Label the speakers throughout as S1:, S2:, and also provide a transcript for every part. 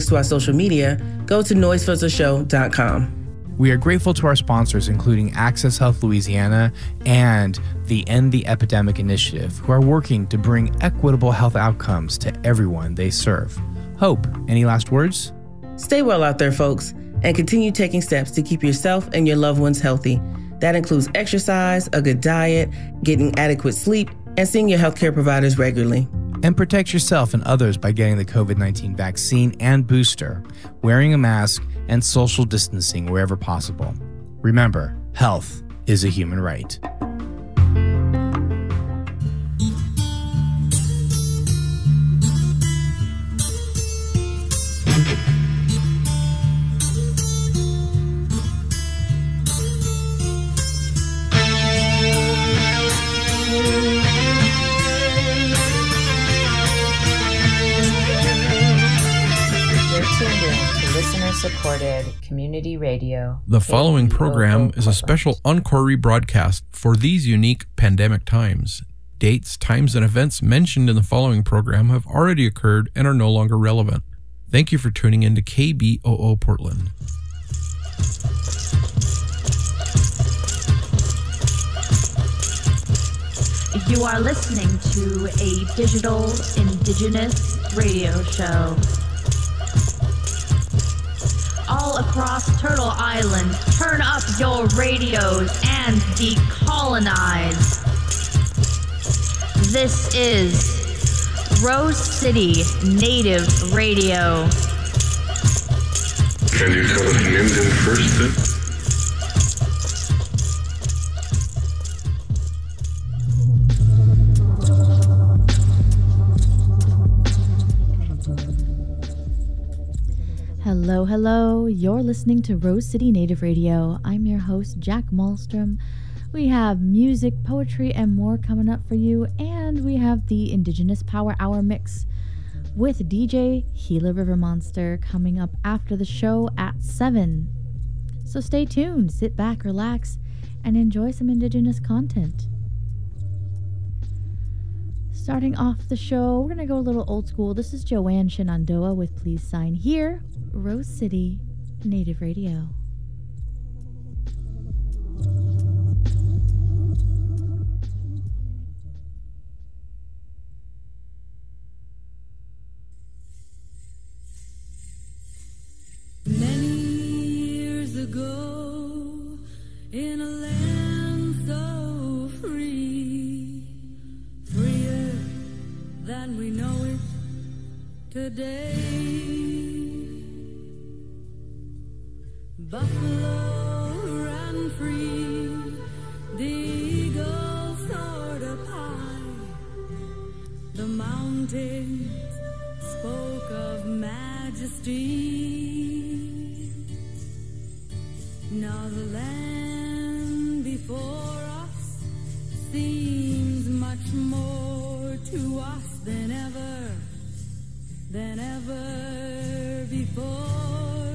S1: to our social media, go to noisefiltershow.com.
S2: We are grateful to our sponsors, including Access Health Louisiana and the End the Epidemic Initiative, who are working to bring equitable health outcomes to everyone they serve. Hope, any last words?
S1: Stay well out there, folks, and continue taking steps to keep yourself and your loved ones healthy. That includes exercise, a good diet, getting adequate sleep, and seeing your healthcare providers regularly.
S2: And protect yourself and others by getting the COVID-19 vaccine and booster, wearing a mask, and social distancing wherever possible. Remember, health is a human right.
S3: Supported community radio.
S4: The following program is a special encore rebroadcast for these unique pandemic times. Dates, times, and events mentioned in the following program have already occurred and are no longer relevant. Thank you for tuning in to KBOO Portland.
S5: You are listening to a digital indigenous radio show. All across Turtle Island, turn up your radios and decolonize. This is Rose City Native Radio.
S6: Can you tell us Minden first then?
S7: Hello, hello. You're listening to Rose City Native Radio. I'm your host, Jack Malmstrom. We have music, poetry, and more coming up for you, and we have the Indigenous Power Hour mix with DJ Gila River Monster coming up after the show at 7. So stay tuned, sit back, relax, and enjoy some Indigenous content. Starting off the show, we're going to go a little old school. This is Joanne Shenandoah with Please Sign Here, Rose City Native Radio.
S8: Many years ago, in a land so free, freer than we know it today, buffalo ran free, the eagle soared up high, the mountains spoke of majesty. Now the land before us seems much more to us than ever before.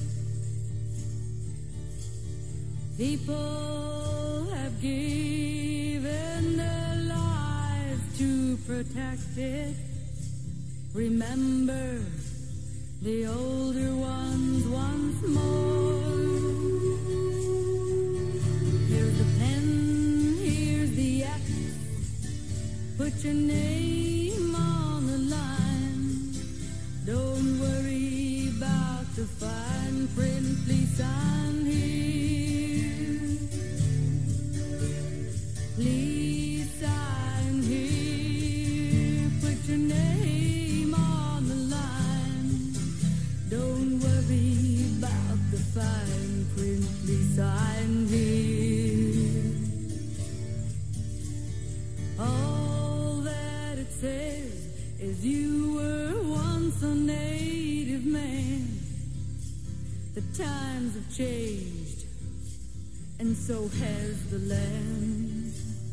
S8: People have given their lives to protect it. Remember the older ones once more. Here's the pen, here's the axe. Put your name on the line. Don't worry about the fine print, please sign here. Please sign here. Put your name on the line. Don't worry about the fine print, please sign here. All that it says is you were once a native man. The times have changed, and so has the land.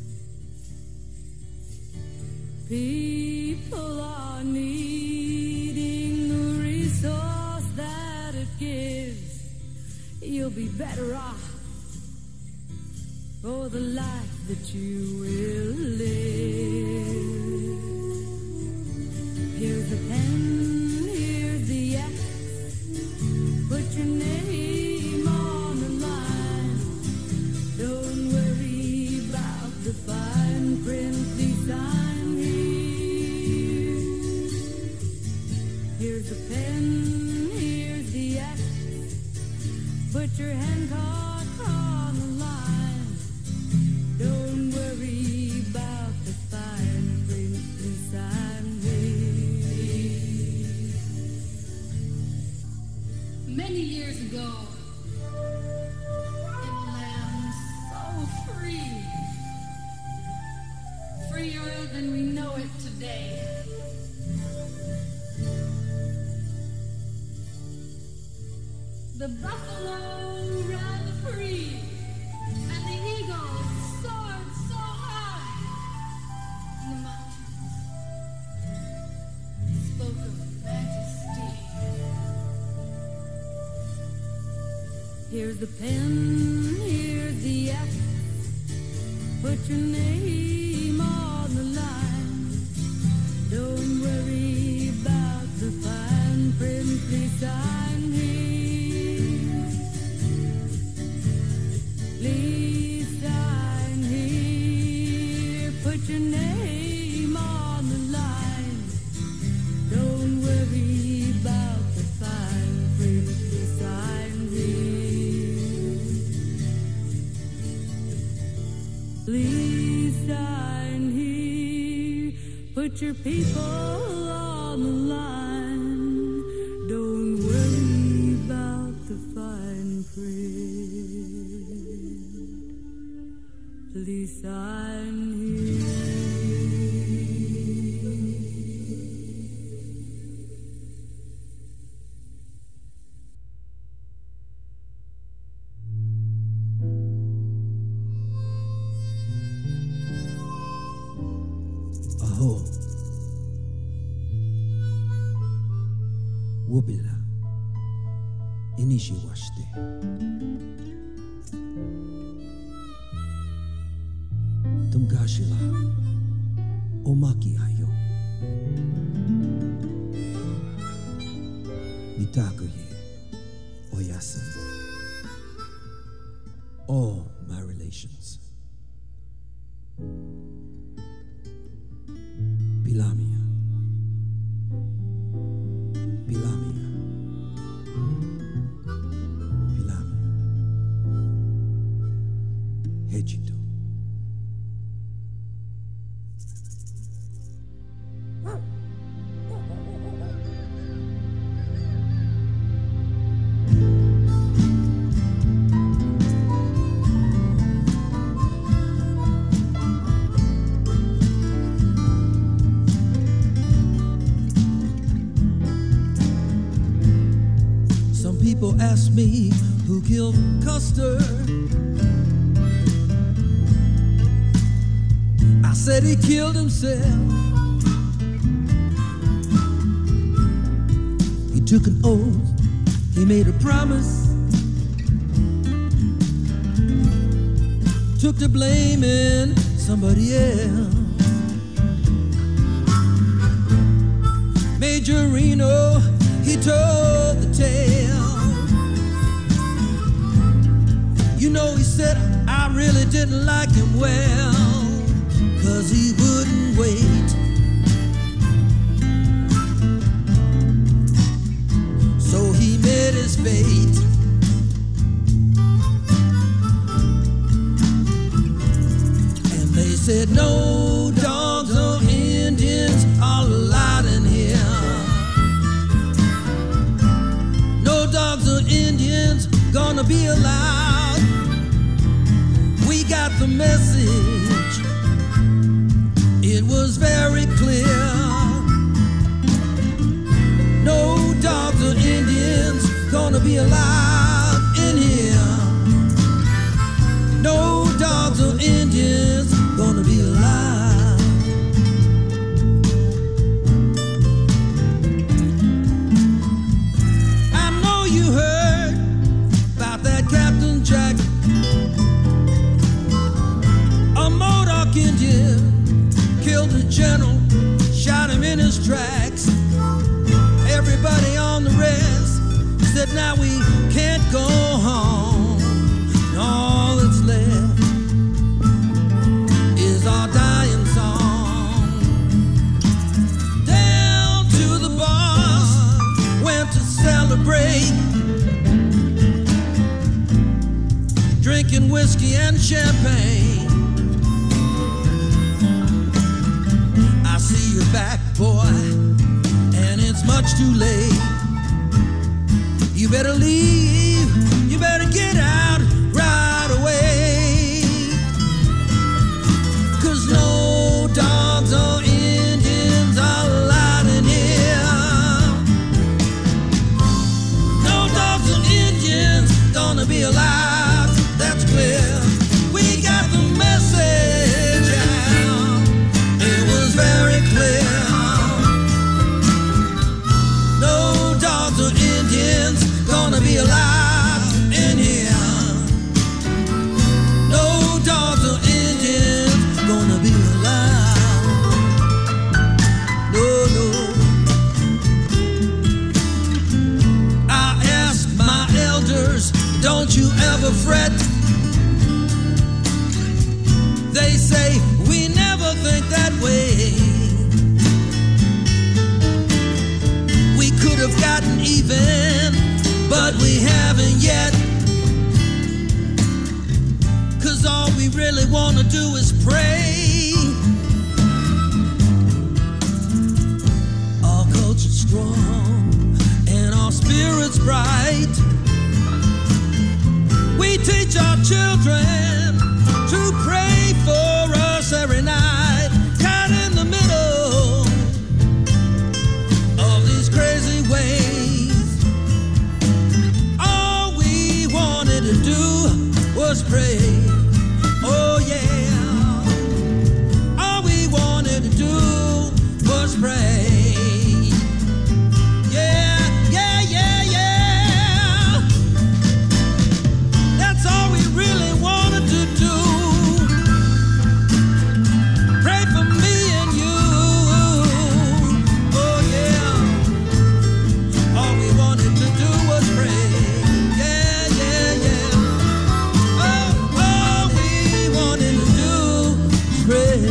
S8: People are needing the resource that it gives. You'll be better off for the life that you will live. Here's the pen, here's the axe. your name on the line. Don't worry about the fine print, please sign here. Here's a pen, here's the X. Put your Hancock on the line. Don't worry about the fine print, please sign here.
S9: Many years ago, in a land so free, freer than we know it today. The buffalo ran free, and the eagle soared so high, and the mountains spoke of majesty.
S8: Here's the pen, here's the F. Put your name on the line. Don't worry about the fine print, please sign here. Please sign here. Put your name on the line. Don't worry about the fine print, please sign here. Please sign here. Put your people on the line. Don't worry about the fine print. Please sign here.
S10: Aho. Wobila. Inishi washte. Tumgashila. Omaki ayo. Mitakuye. Oyasen. All my relations. Bilamia. Bilamia. Bilamia. Hejito. People ask me who killed Custer. I said he killed himself. He took an oath, he made a promise, took to blaming somebody else. Major Reno, he told the tale. You know, he said, I really didn't like him well, 'cause he wouldn't wait. So he met his fate. And they said, no dogs or Indians are allowed in here. No dogs or Indians gonna be allowed. We got the message, it was very clear. No dogs or Indians gonna be allowed in here. No dogs or Indians gonna be allowed. I know you heard about that Captain Jack, a Modoc Indian, killed the general, shot him in his tracks. Everybody on the rest said, now we can't go home. All that's left is our dying song. Down to the bar, went to celebrate, drinking whiskey and champagne. I see you're back, boy, and it's much too late. You better leave, you better get out right away. 'Cause no dogs or Indians are allowed in here. No dogs or Indians gonna be allowed, that's clear. We got the message out, it was very clear. No dogs or Indians gonna be alive in here. No dogs or Indians gonna be alive. No, no. I ask my elders, don't you ever fret. They say we never think that way. We could have gotten even, but we haven't yet. 'Cause all we really want to do is pray. Our culture's strong and our spirit's bright. We teach our children to pray for us every night. Caught in the middle of these crazy ways, all we wanted to do was pray. Oh yeah, all we wanted to do was pray. Yeah, yeah, yeah, yeah. That's all we really wanted to do. Pray for me and you. Oh yeah, all we wanted to do was pray. Yeah, yeah, yeah. Oh, all we wanted to do was pray.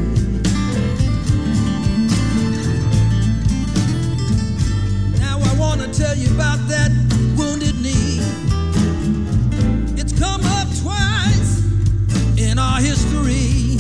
S10: Now I want to tell you about that wounded knee. It's come up twice in our history.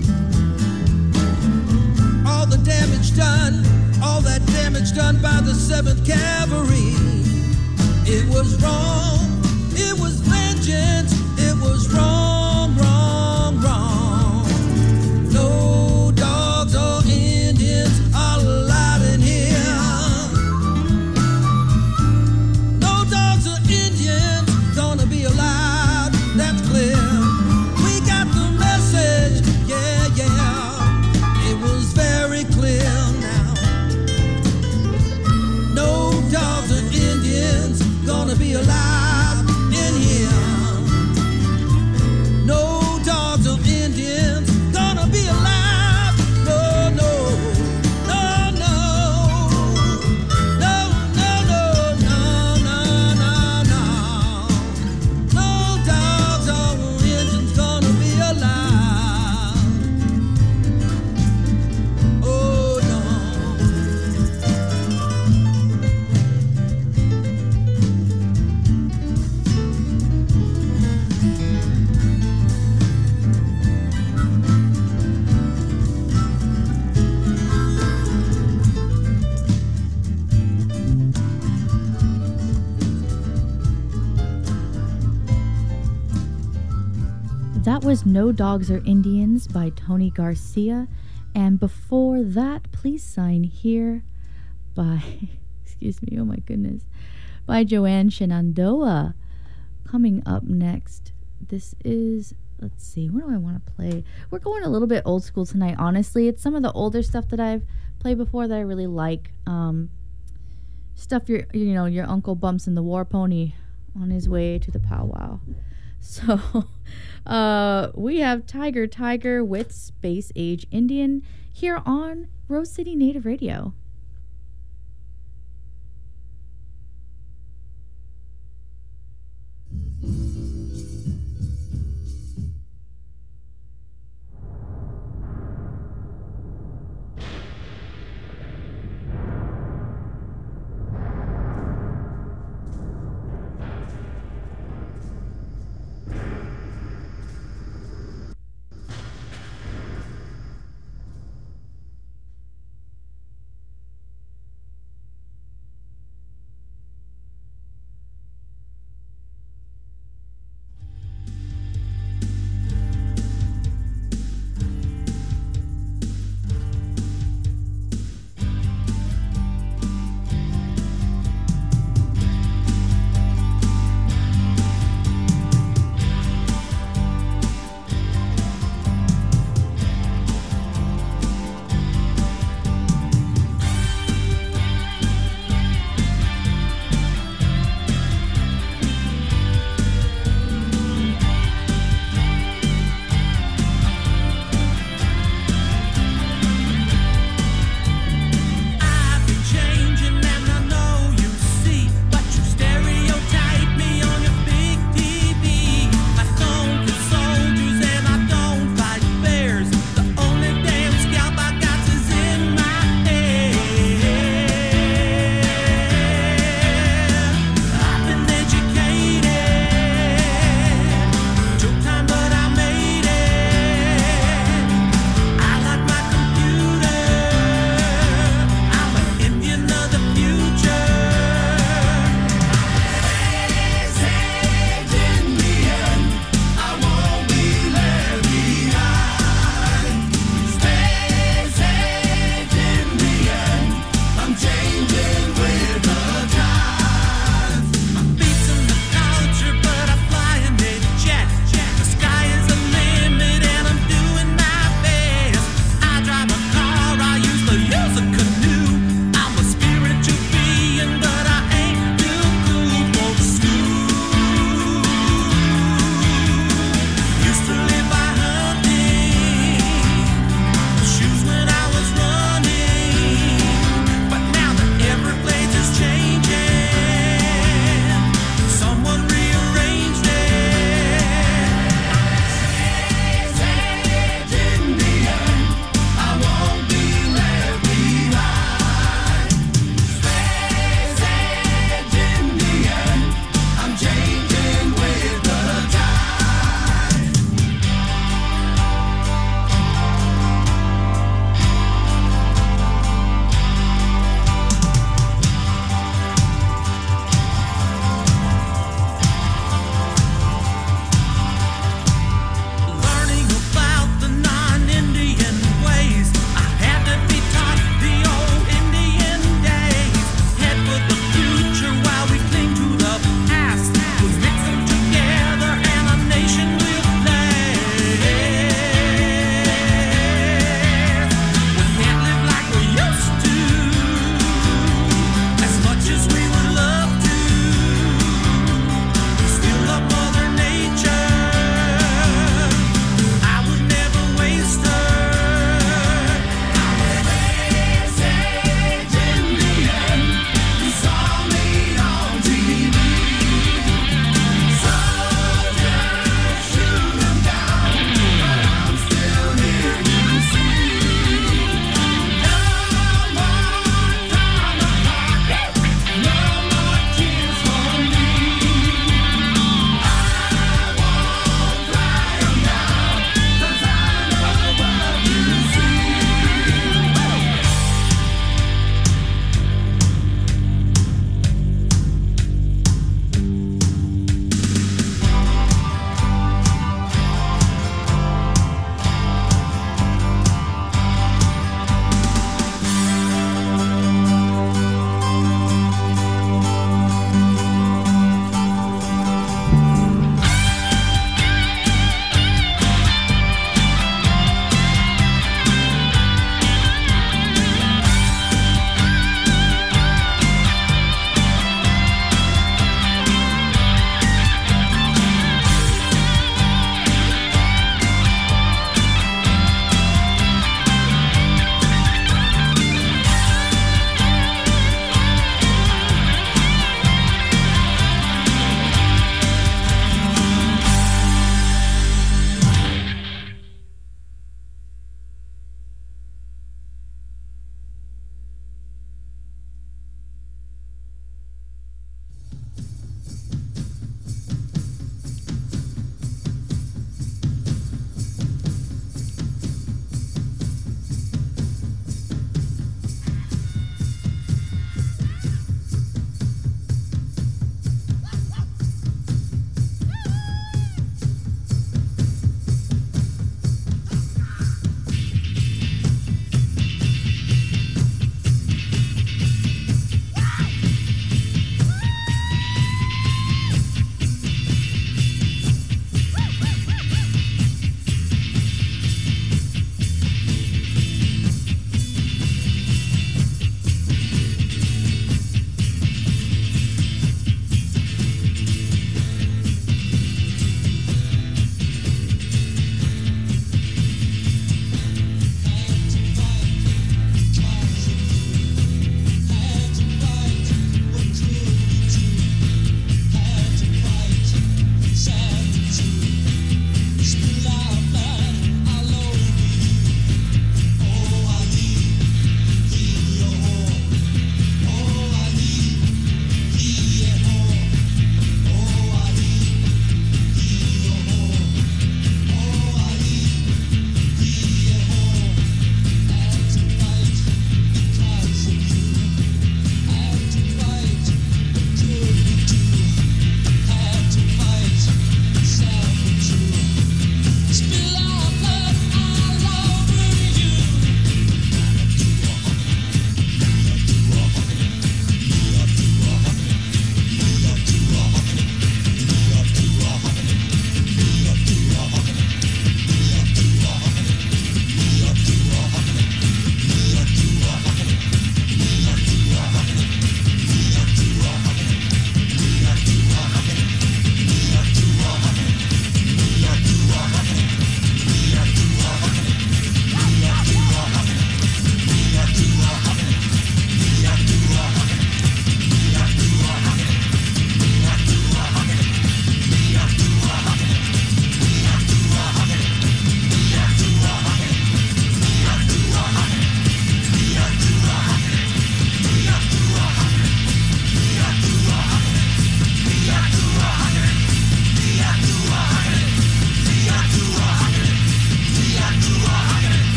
S10: All the damage done, all that damage done by the 7th Cavalry. It was wrong, it was vengeance, it was wrong, wrong, wrong. No dogs or Indians are allowed in here. No dogs or Indians gonna be allowed, that's clear. We got the message, yeah, yeah. It was very clear now. No dogs or Indians gonna be allowed in here. No dogs or Indians gonna be allowed. No, no, no, no. No, no, no, no, no, no, no. No dogs or Indians gonna be allowed. Oh no.
S7: That was No Dogs or Indians by Tony Garcia. And before that, Please Sign Here by, excuse me, oh my goodness, by Joanne Shenandoah. Coming up next, this is, let's see, what do I want to play? We're going a little bit old school tonight, honestly. It's some of the older stuff that I've played before that I really like. Stuff your uncle bumps in the war pony on his way to the powwow. So we have Tiger Tiger with Space Age Indian here on Rose City Native Radio.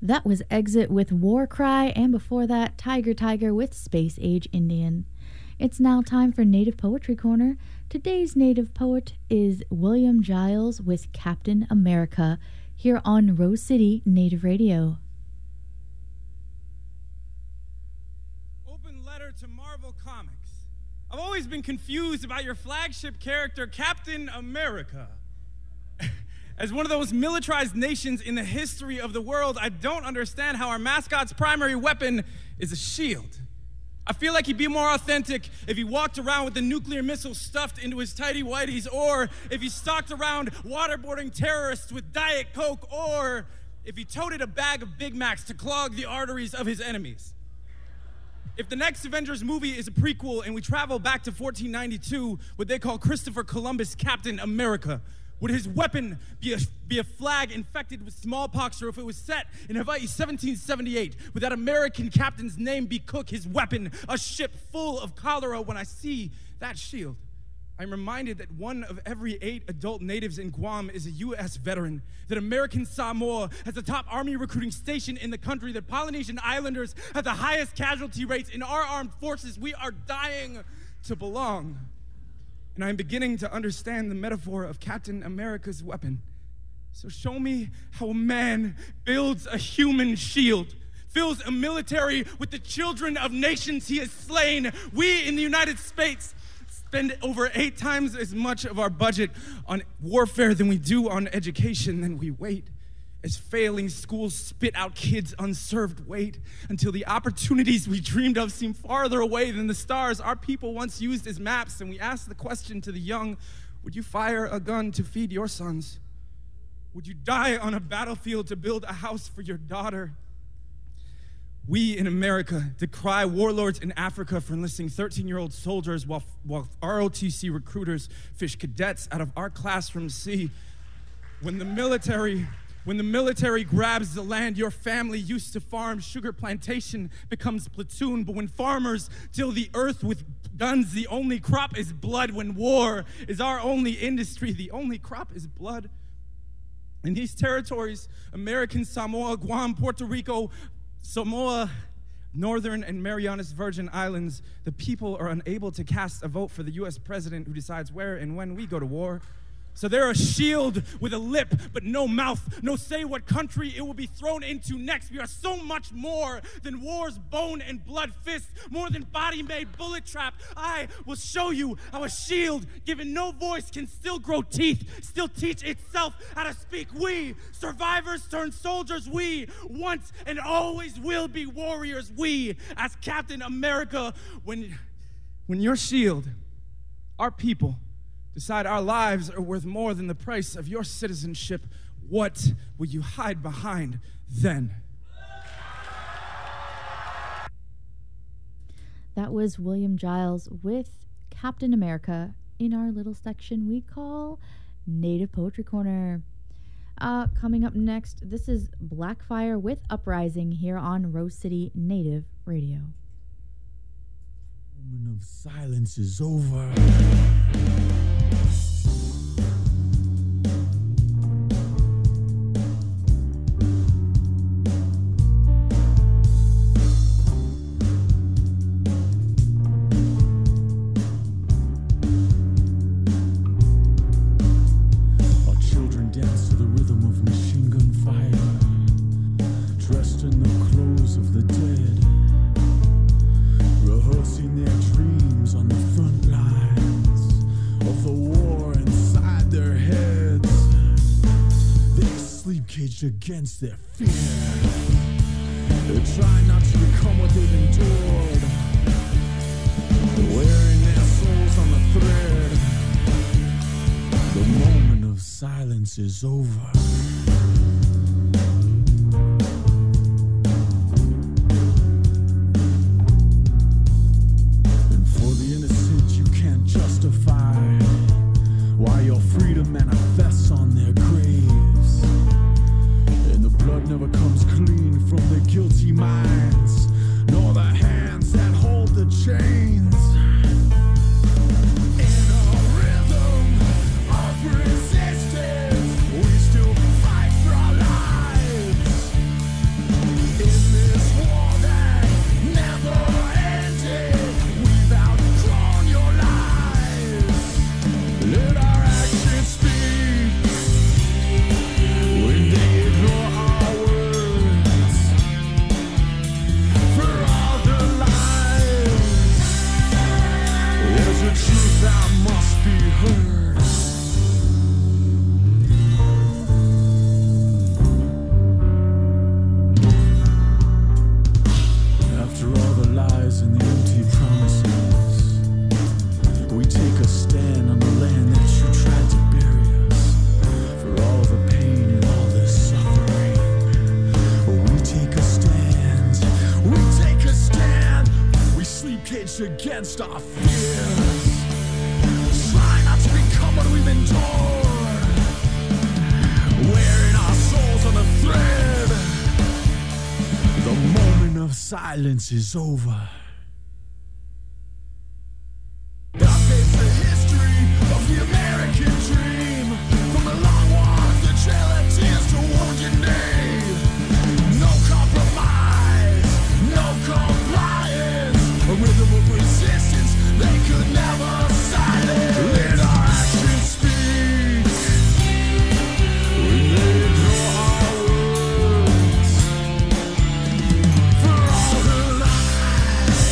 S7: That was Exit with War Cry, and before that, Tiger Tiger with Space Age Indian. It's now time for Native Poetry Corner. Today's native poet is William Giles with Captain America, here on Rose City Native Radio.
S11: Open letter to Marvel Comics. I've always been confused about your flagship character, Captain America. As one of those militarized nations in the history of the world, I don't understand how our mascot's primary weapon is a shield. I feel like he'd be more authentic if he walked around with a nuclear missile stuffed into his tighty whities, or if he stalked around waterboarding terrorists with Diet Coke, or if he toted a bag of Big Macs to clog the arteries of his enemies. If the next Avengers movie is a prequel and we travel back to 1492, would they call Christopher Columbus Captain America? Would his weapon be a flag infected with smallpox, or if it was set in Hawaii 1778, would that American captain's name be Cook, his weapon a ship full of cholera? When I see that shield, I'm reminded that 1 of every 8 adult natives in Guam is a U.S. veteran, that American Samoa has the top army recruiting station in the country, that Polynesian Islanders have the highest casualty rates in our armed forces. We are dying to belong. And I'm beginning to understand the metaphor of Captain America's weapon. So show me how a man builds a human shield, fills a military with the children of nations he has slain. We in the United States spend over 8 times as much of our budget on warfare than we do on education. Then we wait as failing schools spit out kids' unserved weight until the opportunities we dreamed of seem farther away than the stars our people once used as maps. And we ask the question to the young, would you fire a gun to feed your sons? Would you die on a battlefield to build a house for your daughter? We in America decry warlords in Africa for enlisting 13-year-old soldiers while ROTC recruiters fish cadets out of our classrooms. See, when the military grabs the land your family used to farm, sugar plantation becomes platoon. But when farmers till the earth with guns, the only crop is blood. When war is our only industry, the only crop is blood. In these territories, American Samoa, Guam, Puerto Rico, Samoa, Northern and Marianas Virgin Islands, the people are unable to cast a vote for the U.S. president who decides where and when we go to war. So they're a shield with a lip, but no mouth. No say what country it will be thrown into next. We are so much more than war's bone and blood fist, more than body-made bullet trap. I will show you how a shield given no voice can still grow teeth, still teach itself how to speak. We, survivors turned soldiers, we once and always will be warriors. We, as Captain America, when your shield, our people, decide our lives are worth more than the price of your citizenship, what will you hide behind then?
S7: That was William Giles with Captain America in our little section we call Native Poetry Corner. Coming up next, this is Blackfire with Uprising here on Rose City Native Radio.
S12: The moment of silence is over. Against their fear, they try not to become what they've endured, wearing their souls on the thread. The moment of silence is over. And for the innocent you can't justify why your freedom manifests on their graves. Blood never comes clean from the guilty minds, nor the hands that hold the chains. In a rhythm of resistance, we still fight. rage against our fears. Try not to become what we've endured, wearing our souls on a thread. The moment of silence is over. I face the history of the American dream, from the long walk, the trail of tears to wounded knee. No compromise, no compliance, a rhythm of resistance they could never silence. Let our actions speak when they ignore our words. For all the lies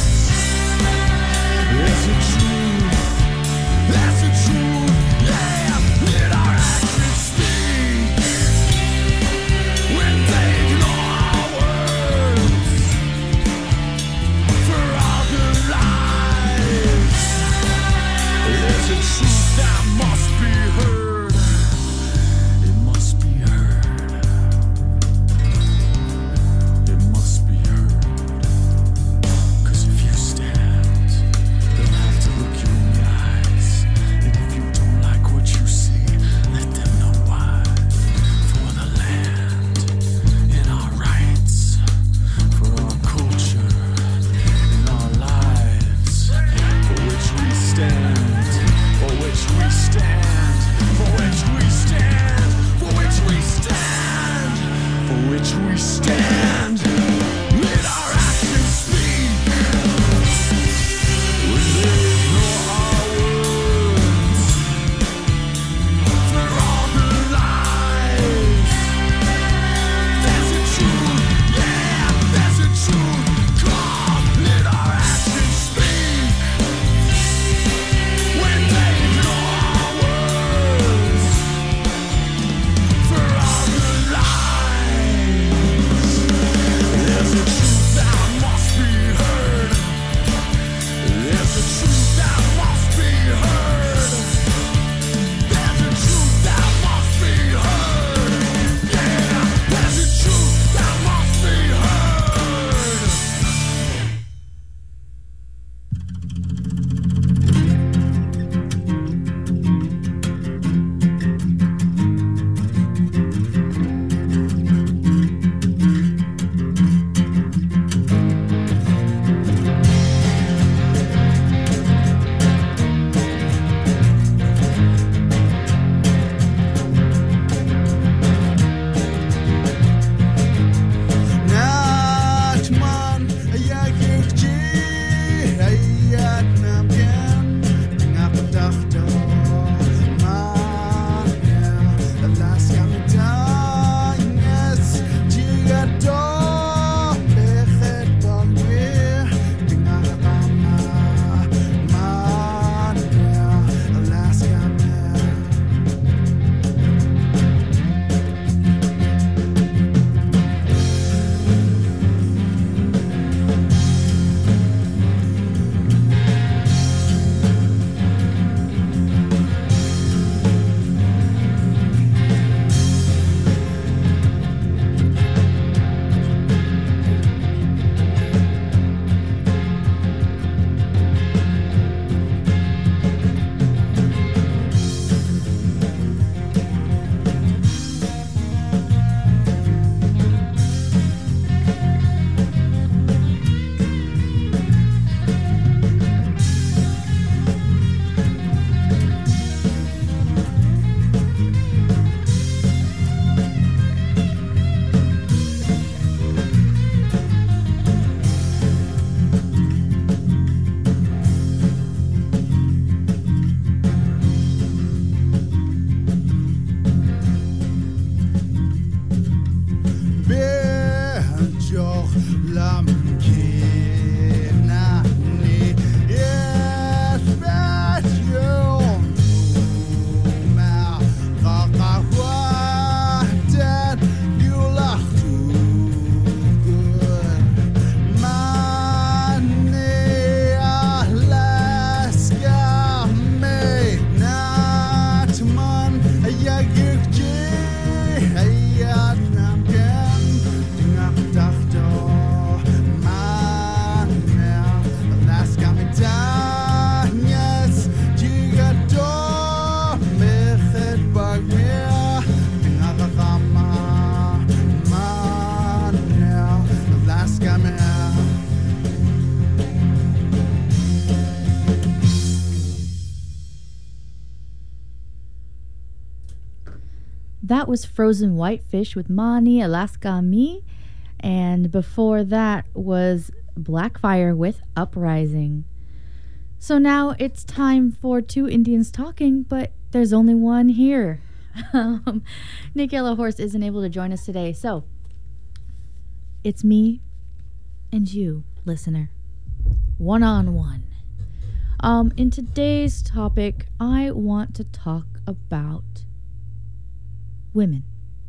S7: That was Frozen Whitefish with Mani Alaska Me. And before that was Blackfire with Uprising. So now it's time for two Indians talking, but there's only one here. Nick Yellowhorse isn't able to join us today, so it's me and you, listener. One-on-one. In today's topic, I want to talk about women.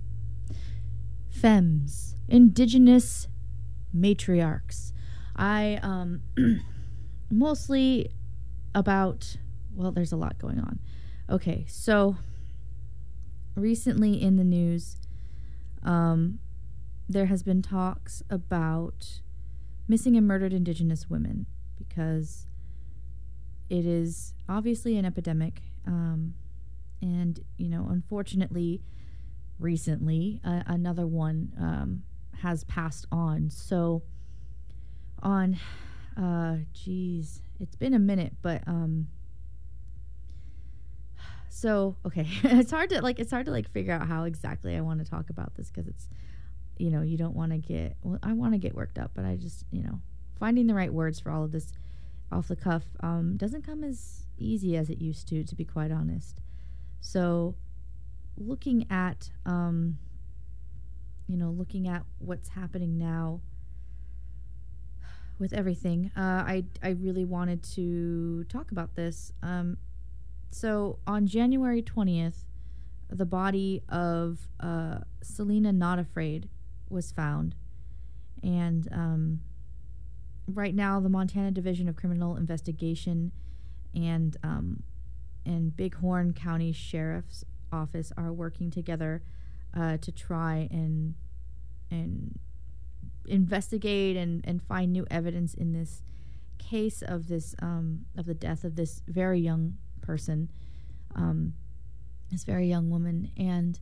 S7: Femmes. Indigenous matriarchs. I mostly about, well, there's a lot going on. Okay, so recently in the news, there has been talks about missing and murdered Indigenous women because it is obviously an epidemic, and, you know, unfortunately, recently, another one has passed on. So on, it's been a minute, but so okay, it's hard to figure out how exactly I want to talk about this because it's, you know, you don't want to get, well, I want to get worked up, but I just, you know, finding the right words for all of this off the cuff doesn't come as easy as it used to be quite honest. So looking at looking at what's happening now with everything, I really wanted to talk about this. So on January 20th, the body of Selena Not Afraid was found, and right now the Montana Division of Criminal Investigation and Bighorn County Sheriff's Office are working together to try and investigate and find new evidence in this case of this of the death of this very young person, this very young woman. And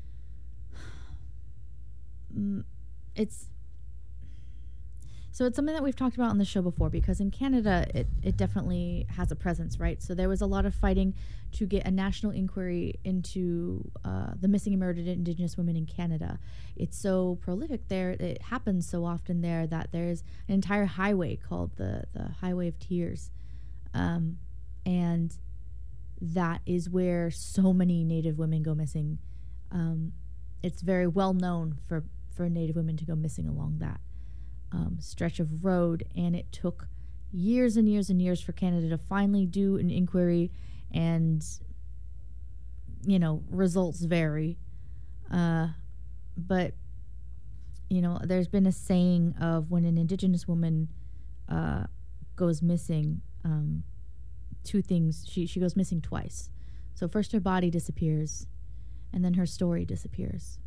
S7: it's something that we've talked about on the show before, because in Canada it definitely has a presence, right? So there was a lot of fighting to get a national inquiry into the missing and murdered Indigenous women in Canada. It's so prolific there, it happens so often there, that there's an entire highway called the Highway of Tears, and that is where so many Native women go missing. It's very well known for Native women to go missing along that stretch of road, and it took years and years and years for Canada to finally do an inquiry, and, you know, results vary. But, you know, there's been a saying of when an Indigenous woman goes missing, two things, she goes missing twice. So first her body disappears, and then her story disappears.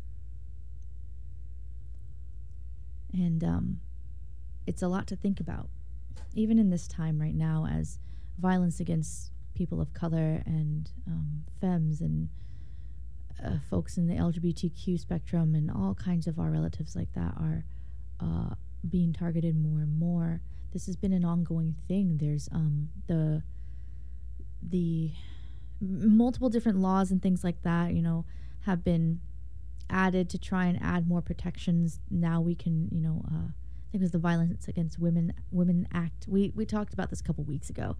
S7: And it's a lot to think about, even in this time right now, as violence against people of color and femmes and folks in the LGBTQ spectrum and all kinds of our relatives like that are being targeted more and more. This has been an ongoing thing. There's the multiple different laws and things like that, you know, have been added to try and add more protections. Now we can, you know, I think it was the Violence Against Women Act. We talked about this a couple weeks ago,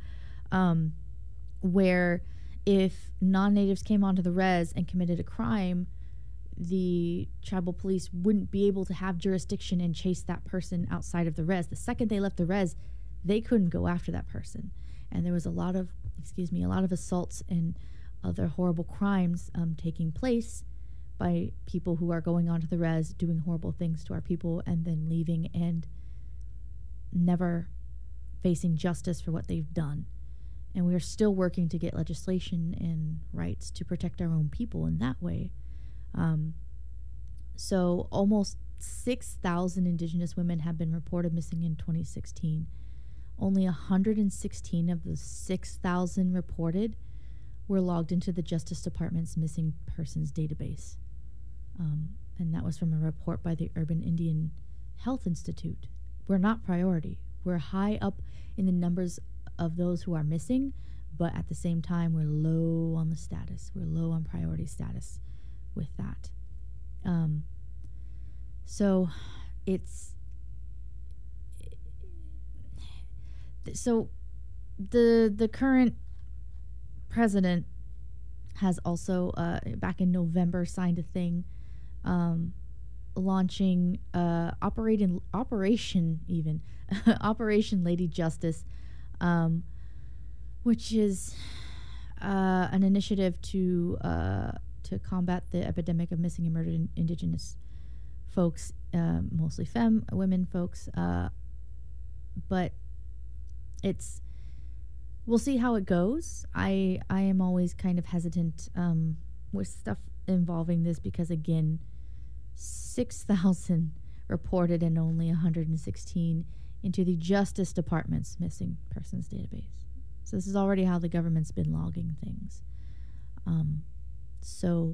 S7: where if non-natives came onto the res and committed a crime, the tribal police wouldn't be able to have jurisdiction and chase that person outside of the res. The second they left the res, they couldn't go after that person. And there was a lot of assaults and other horrible crimes taking place by people who are going onto the res, doing horrible things to our people, and then leaving and never facing justice for what they've done. And we are still working to get legislation and rights to protect our own people in that way. So almost 6,000 Indigenous women have been reported missing in 2016. Only 116 of the 6,000 reported were logged into the Justice Department's missing persons database. And that was from a report by the Urban Indian Health Institute. We're not priority. We're high up in the numbers of those who are missing, but at the same time, we're low on the status. We're low on priority status with that. So it's the current president has also back in November signed a thing launching Operation Lady Justice, which is an initiative to combat the epidemic of missing and murdered Indigenous folks, mostly women folks, but we'll see how it goes. I am always kind of hesitant with stuff involving this because, again, 6,000 reported and only 116 into the Justice Department's missing persons database. So this is already how the government's been logging things. So,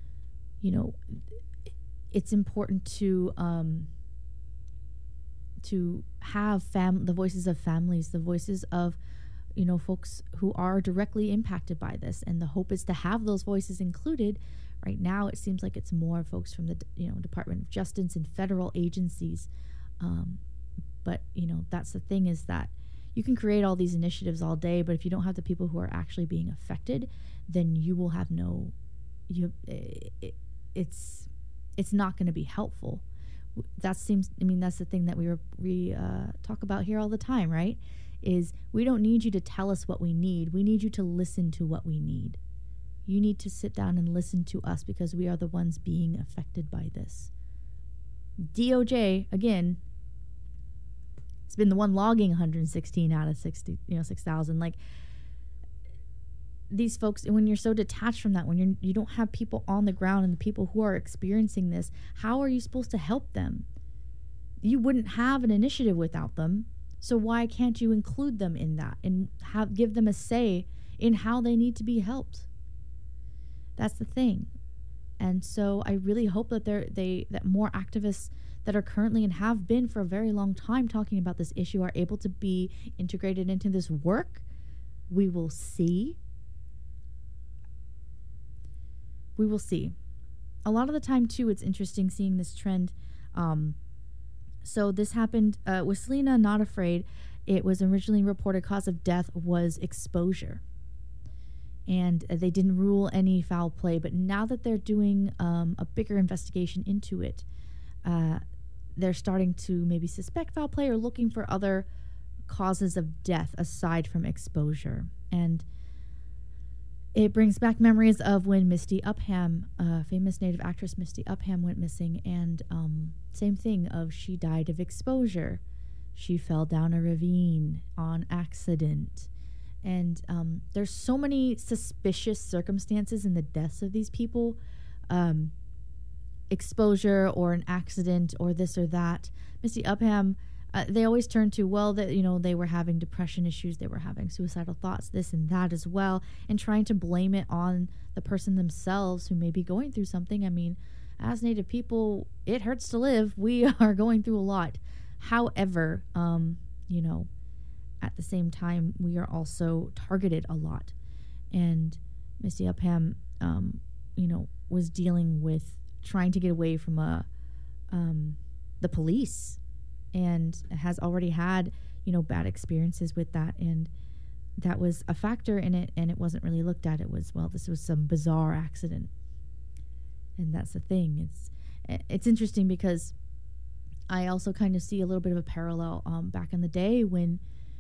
S7: it's important to have the voices of families, the voices of folks who are directly impacted by this, and the hope is to have those voices included. Right now, it seems like it's more folks from the Department of Justice and federal agencies, but that's the thing, is that you can create all these initiatives all day, but if you don't have the people who are actually being affected, then you will have it's not going to be helpful. That's the thing that we talk about here all the time, right? Is we don't need you to tell us what we need. We need you to listen to what we need. You need to sit down and listen to us because we are the ones being affected by this. DOJ, again, has been the one logging 116 out of 6,000. Like, these folks, when you're so detached from that, when you don't have people on the ground and the people who are experiencing this, how are you supposed to help them? You wouldn't have an initiative without them. So why can't you include them in that and give them a say in how they need to be helped? That's the thing. And so I really hope that that more activists that are currently and have been for a very long time talking about this issue are able to be integrated into this work. We will see. We will see. A lot of the time, too, it's interesting seeing this trend. So this happened with Selena Not Afraid. It was originally reported cause of death was exposure. And they didn't rule any foul play. But now that they're doing a bigger investigation into it, they're starting to maybe suspect foul play or looking for other causes of death aside from exposure. And it brings back memories of when Misty Upham, famous Native actress Misty Upham, went missing. And same thing of she died of exposure. She fell down a ravine on accident. And there's so many suspicious circumstances in the deaths of these people. Exposure or an accident or this or that. Misty Upham, they always turn to, they were having depression issues, they were having suicidal thoughts, this and that as well, and trying to blame it on the person themselves who may be going through something. I mean, as Native people, it hurts to live. We are going through a lot. However, at the same time, we are also targeted a lot. And Misty Upham, was dealing with trying to get away from the police, and has already had, bad experiences with that. And that was a factor in it, and it wasn't really looked at. It was, this was some bizarre accident. And that's the thing. It's interesting because I also kind of see a little bit of a parallel back in the day when,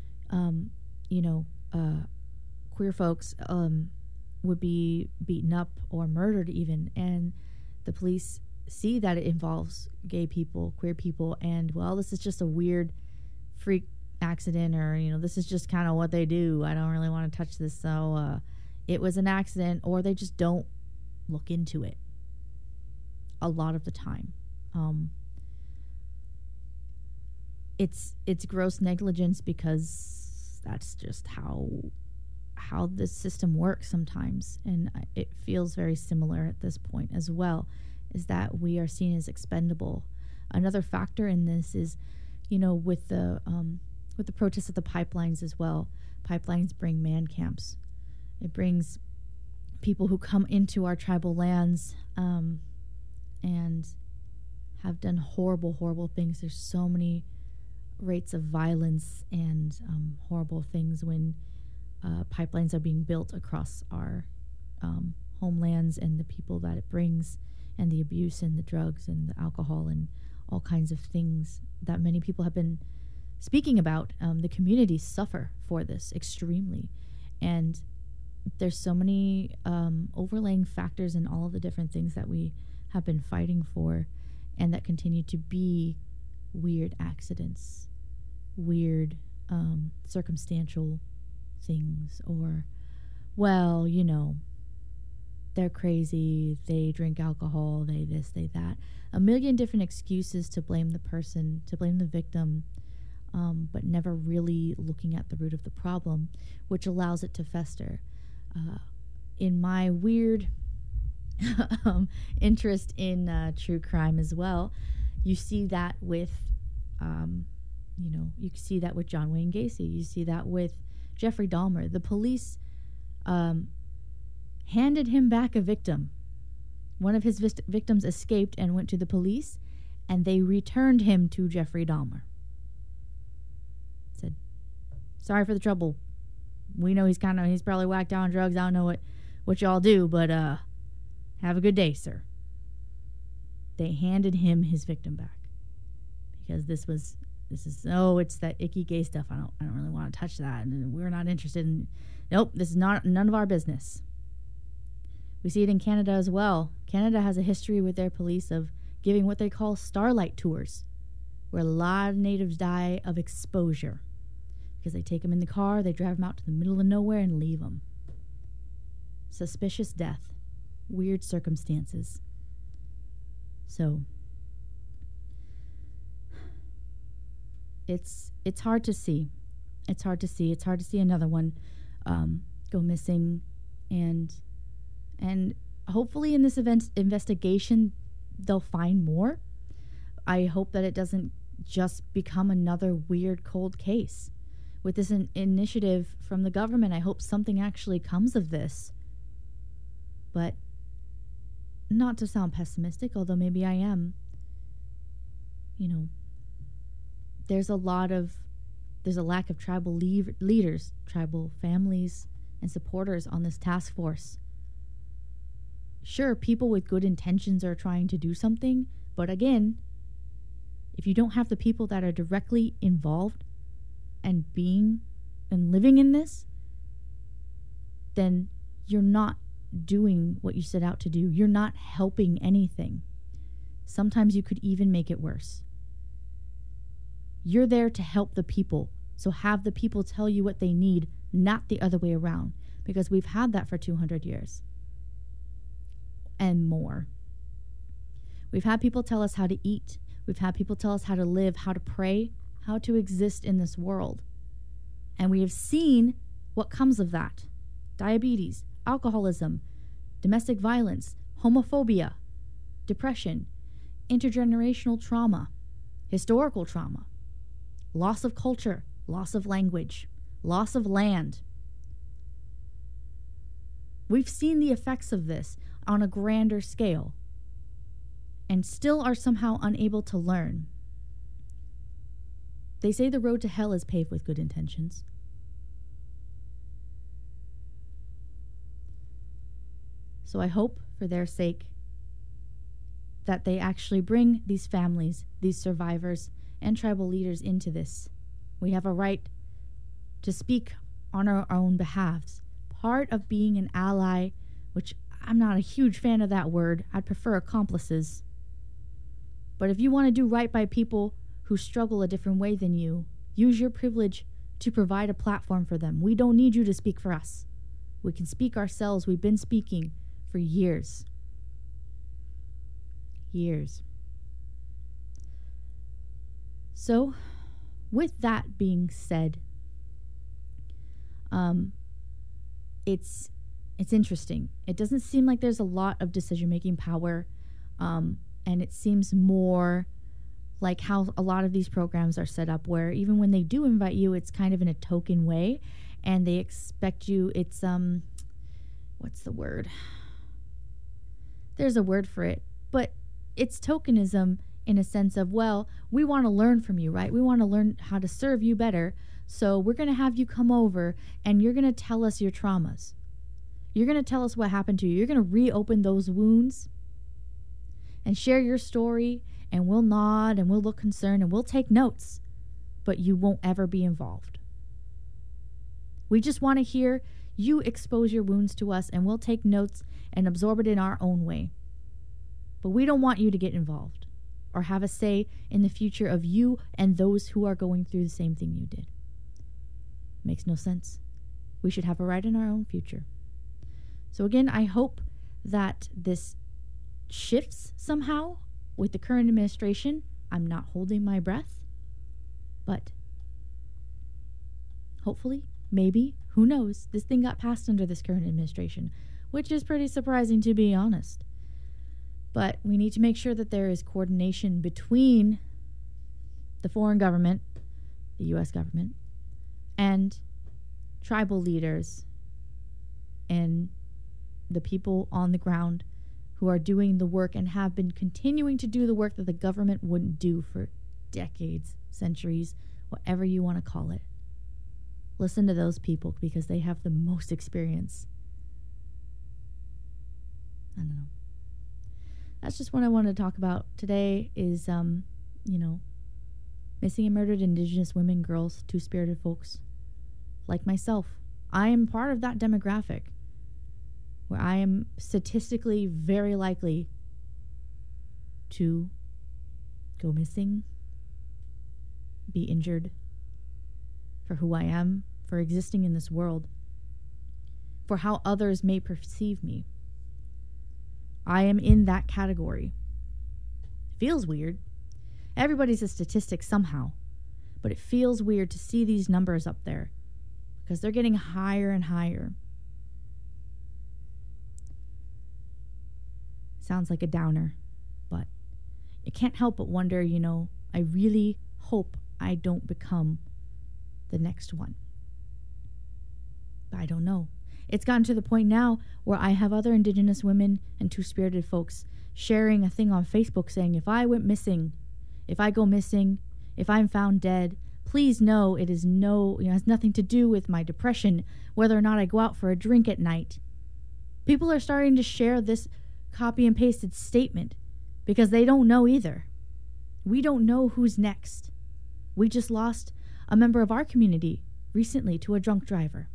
S7: queer folks would be beaten up or murdered even, and the police see that it involves gay people, queer people, and this is just a weird freak accident, or this is just kind of what they do. I don't really want to touch this, so it was an accident, or they just don't look into it a lot of the time. It's gross negligence because that's just how this system works sometimes, and it feels very similar at this point as well, is that we are seen as expendable. Another factor in this is, with the protests of the pipelines as well. Pipelines bring man camps. It brings people who come into our tribal lands and have done horrible, horrible things. There's so many rates of violence and horrible things when pipelines are being built across our homelands, and the people that it brings, and the abuse and the drugs and the alcohol and all kinds of things that many people have been speaking about. The communities suffer for this extremely. And there's so many overlaying factors in all of the different things that we have been fighting for, and that continue to be weird accidents, weird circumstantial things, or, well, you know, they're crazy, they drink alcohol, they this, they that. A million different excuses to blame the person, to blame the victim, but never really looking at the root of the problem, which allows it to fester. In my weird interest in true crime as well, you see that with, you see that with John Wayne Gacy. You see that with Jeffrey Dahmer. The police handed him back a victim. One of his victims escaped and went to the police, and they returned him to Jeffrey Dahmer. Said, sorry for the trouble. We know he's probably whacked out on drugs. I don't know what y'all do, but have a good day, sir. They handed him his victim back because this is it's that icky gay stuff. I don't really want to touch that, and we're not interested in. Nope, this is none of our business. We see it in Canada as well. Canada has a history with their police of giving what they call starlight tours, where a lot of natives die of exposure because they take them in the car, they drive them out to the middle of nowhere and leave them. Suspicious death, weird circumstances. So it's hard to see. It's hard to see another one go missing, and hopefully in this investigation they'll find more. I hope that it doesn't just become another weird cold case. With this initiative from the government, I hope something actually comes of this. But not to sound pessimistic, although maybe I am. There's a lack of tribal leaders, tribal families, and supporters on this task force. Sure, people with good intentions are trying to do something, but again, if you don't have the people that are directly involved and being and living in this, then you're not doing what you set out to do. You're not helping anything. Sometimes you could even make it worse. You're there to help the people, so have the people tell you what they need, not the other way around, because we've had that for 200 years and more. We've had people tell us how to eat. We've had people tell us how to live, how to pray, how to exist in this world. And we have seen what comes of that. Diabetes, alcoholism, domestic violence, homophobia, depression, intergenerational trauma, historical trauma, loss of culture, loss of language, loss of land. We've seen the effects of this on a grander scale and still are somehow unable to learn. They say the road to hell is paved with good intentions. So I hope, for their sake, that they actually bring these families, these survivors, and tribal leaders into this. We have a right to speak on our own behalves. Part of being an ally, which I'm not a huge fan of that word. I'd prefer accomplices. But if you want to do right by people who struggle a different way than you, use your privilege to provide a platform for them. We don't need you to speak for us. We can speak ourselves. We've been speaking for years. Years. So, with that being said, it's interesting. It doesn't seem like there's a lot of decision-making power, and it seems more like how a lot of these programs are set up, where even when they do invite you, it's kind of in a token way, and they expect you. It's what's the word? There's a word for it, but it's tokenism in a sense of, well, we want to learn from you, right? We want to learn how to serve you better. So we're going to have you come over and you're going to tell us your traumas. You're going to tell us what happened to you. You're going to reopen those wounds and share your story, and we'll nod and we'll look concerned and we'll take notes, but you won't ever be involved. We just want to hear you expose your wounds to us, and we'll take notes and absorb it in our own way. But we don't want you to get involved or have a say in the future of you and those who are going through the same thing you did. Makes no sense. We should have a right in our own future. So again, I hope that this shifts somehow with the current administration. I'm not holding my breath, but hopefully, maybe, who knows, this thing got passed under this current administration, which is pretty surprising, to be honest. But we need to make sure that there is coordination between the foreign government, the U.S. government, and tribal leaders and the people on the ground who are doing the work and have been continuing to do the work that the government wouldn't do for decades, centuries, whatever you want to call it. Listen to those people because they have the most experience. I don't know. That's just what I wanted to talk about today is, missing and murdered Indigenous women, girls, two-spirited folks like myself. I am part of that demographic where I am statistically very likely to go missing, be injured for who I am, for existing in this world, for how others may perceive me. I am in that category. Feels weird. Everybody's a statistic somehow, but it feels weird to see these numbers up there because they're getting higher and higher. Sounds like a downer, but you can't help but wonder, I really hope I don't become the next one. But I don't know. It's gotten to the point now where I have other Indigenous women and two-spirited folks sharing a thing on Facebook saying, if I went missing, if I go missing, if I'm found dead, please know it is has nothing to do with my depression, whether or not I go out for a drink at night. People are starting to share this copy and pasted statement because they don't know either. We don't know who's next. We just lost a member of our community recently to a drunk driver.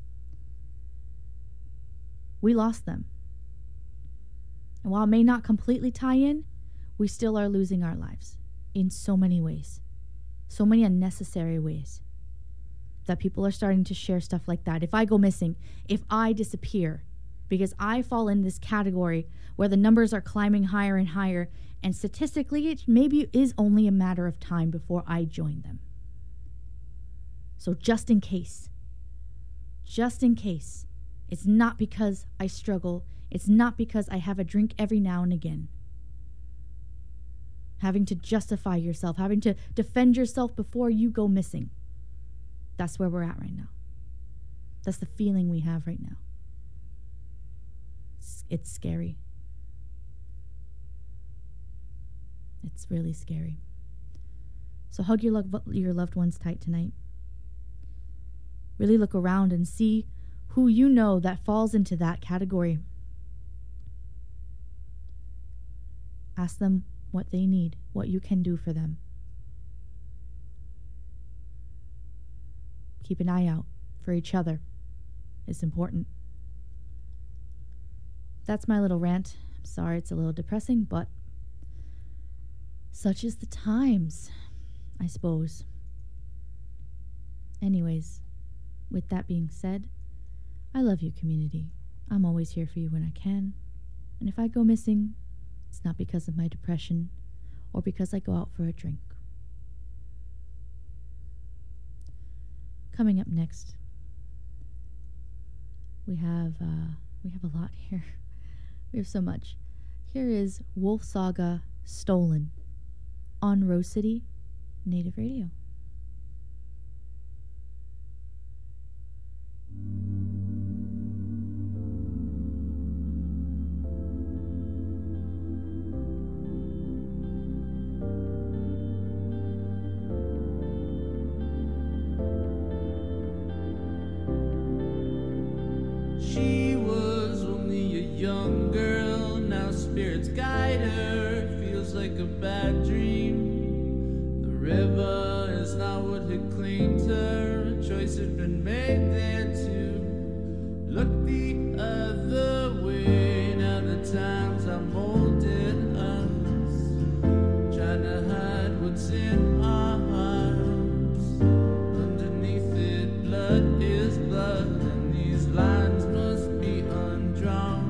S7: We lost them. And while it may not completely tie in, we still are losing our lives in so many ways. So many unnecessary ways that people are starting to share stuff like that. If I go missing, if I disappear, because I fall in this category where the numbers are climbing higher and higher, and statistically it maybe is only a matter of time before I join them. So just in case, it's not because I struggle, it's not because I have a drink every now and again. Having to justify yourself, having to defend yourself before you go missing. That's where we're at right now. That's the feeling we have right now. It's scary. It's really scary. So hug your loved ones tight tonight. Really look around and see who you know that falls into that category. Ask them what they need, what you can do for them. Keep an eye out for each other. It's important. That's my little rant. I'm sorry it's a little depressing, but such is the times, I suppose. Anyways, with that being said, I love you, community. I'm always here for you when I can. And if I go missing, it's not because of my depression or because I go out for a drink. Coming up next, we have a lot here. We have so much. Here is Wolf Saga Stolen on Rose City Native Radio.
S13: a bad dream. The river is not what had claimed her. A choice had been made there to look the other way. Now the times are molded us, trying to hide what's in our hearts. Underneath it, blood is blood, and these lines must be undrawn.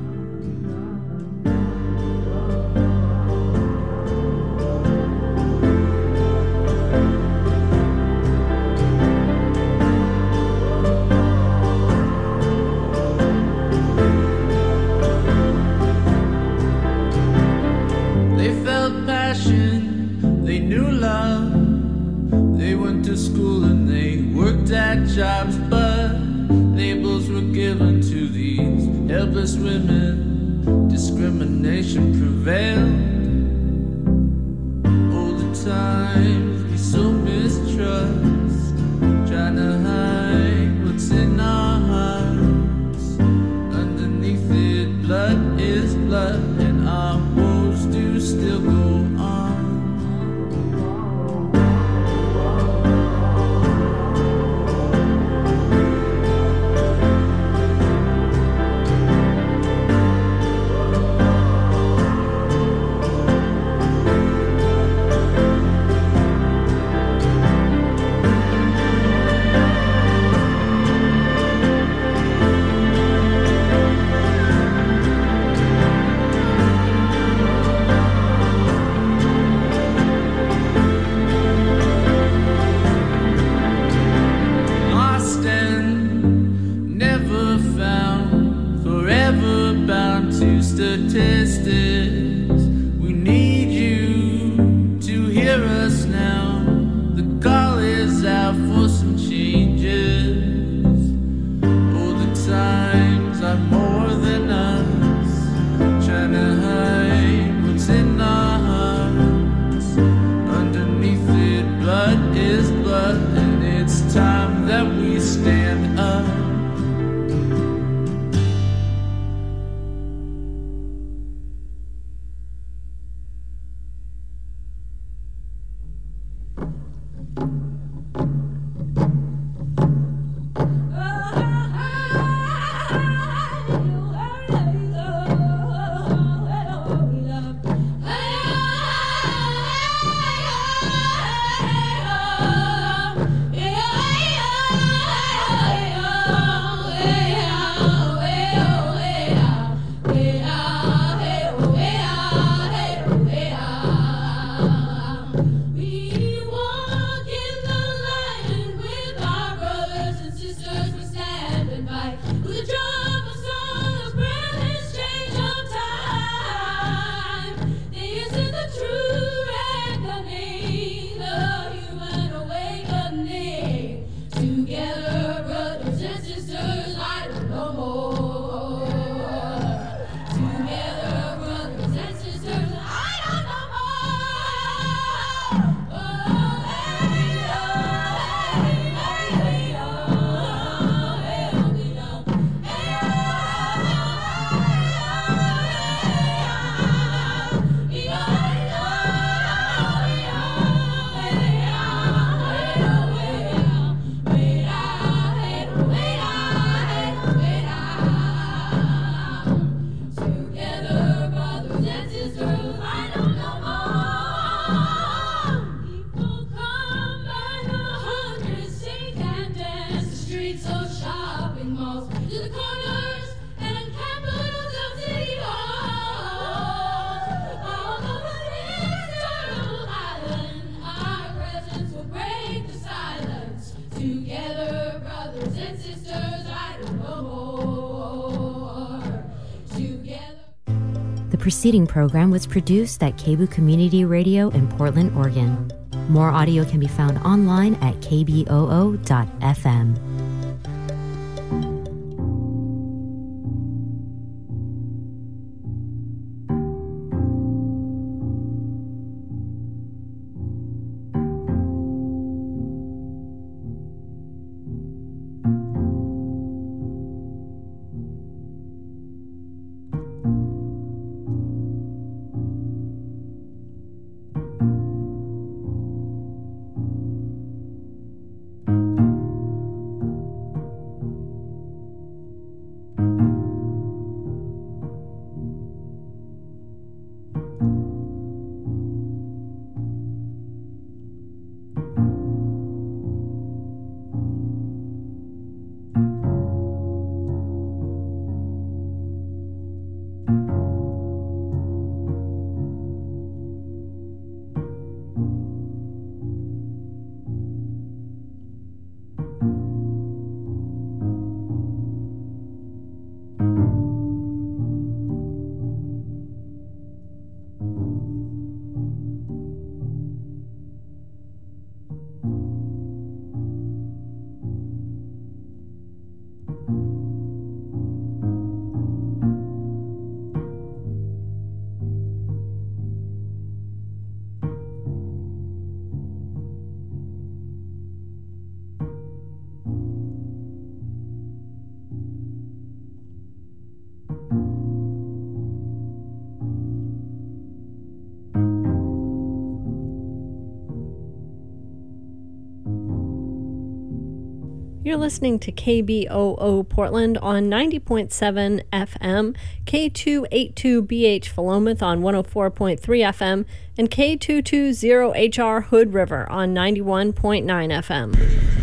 S13: They knew love. They went to school and they worked at jobs, but labels were given to these helpless women. Discrimination prevailed. All the times we so mistrust, trying to hide what's in our hearts. Underneath it, blood is blood, and our woes do still go on. Statistics, we need you to hear us now. The call is out for some changes. All the times are more than us, trying to hide what's in our hearts. Underneath it, blood is blood, and it's time that we stand up.
S14: The preceding program was produced at KBOO Community Radio in Portland, Oregon. More audio can be found online at kboo.fm.
S15: You're listening to KBOO Portland on 90.7 FM, K282BH Philomath on 104.3 FM, and K220HR Hood River on 91.9 FM.